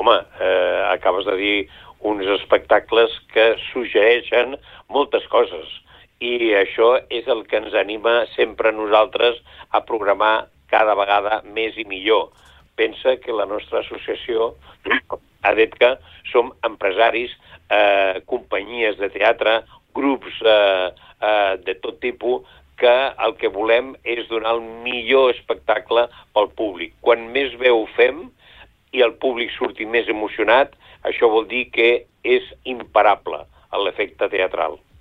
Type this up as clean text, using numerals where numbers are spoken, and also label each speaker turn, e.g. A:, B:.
A: home, acabes de dir uns espectacles que suggereixen moltes coses. I això és el que ens anima sempre a nosaltres a programar cada vegada més i millor. Pensa que la nostra associació, ADETCA, som empresaris, companyies de teatre, grups de tot tipus, que el que volem és donar el millor espectacle pel públic. Quan més veu fem i el públic surti més emocionat, això vol dir que és imparable l'efecte teatral.